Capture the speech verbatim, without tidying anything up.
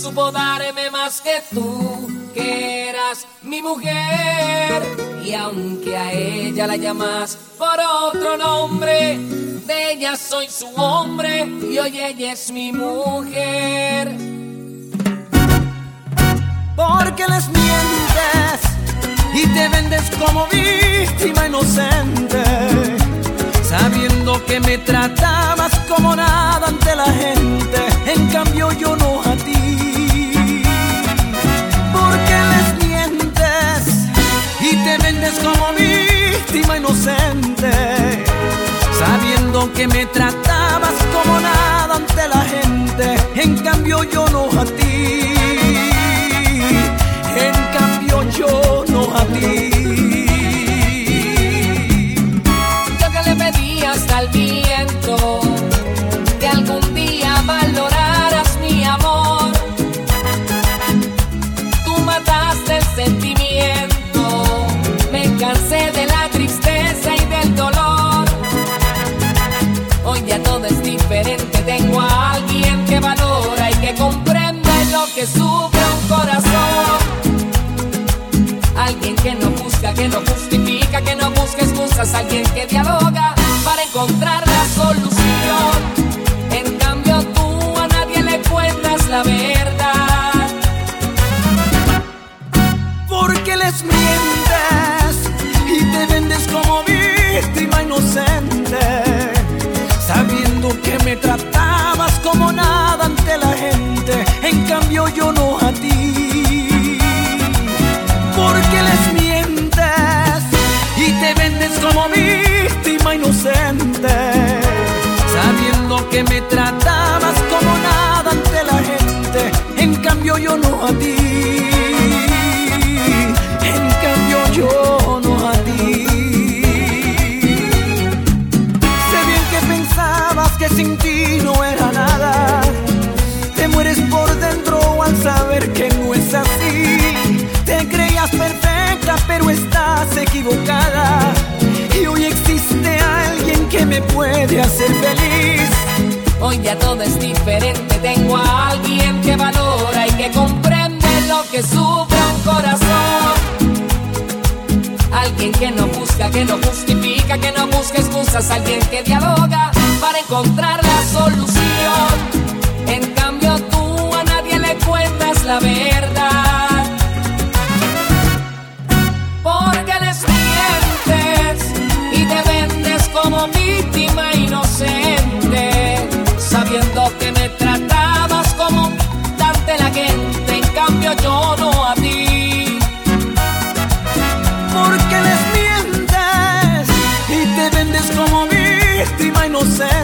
supo darme más que tú, que eras mi mujer. Y aunque a ella la llamas por otro nombre, de ella soy su hombre y hoy ella es mi mujer. Porque les mientes y te vendes como víctima inocente, sabiendo que me tratabas como nada ante la gente, en cambio yo no a ti. Porque les mientes y te vendes como víctima inocente, sabiendo que me tratabas como nada ante la gente, en cambio yo no a ti. En cambio yo no a ti. Yo que le pedí hasta el viento que algún día valoraras mi amor, tú mataste el sentimiento, me cansé de la tristeza y del dolor. Hoy ya todo es diferente, tengo a alguien que valora y que comprende lo que sufre un corazón. Alguien que no busca, que no justifica, que no busca excusas, alguien que dialoga para encontrar la solución. En cambio tú a nadie le cuentas la verdad. Porque les mientes y te vendes como víctima inocente, sabiendo que me tratabas como nada ante la gente, en cambio yo no a ti. Porque les mientes y te vendes como víctima inocente, sabiendo que me tratabas como nada ante la gente, en cambio yo no a ti. En cambio yo no a ti. Sé bien que pensabas que sin ti no era nada, te mueres por dentro al saber que no es así. Te creías perfecta pero estás equivocada, y hoy existe alguien que me puede hacer feliz. Hoy ya todo es diferente, tengo a alguien que valora y que comprende lo que sufre un corazón. Alguien que no busca, que no justifica, que no busca excusas, alguien que dialoga para encontrar la solución. En cambio tú a nadie le cuentas la verdad. Porque les mientes y te vendes como víctima inocente, sabiendo que me tratabas como ante la gente, en cambio yo no a ti. Porque les mientes y te vendes como víctima inocente,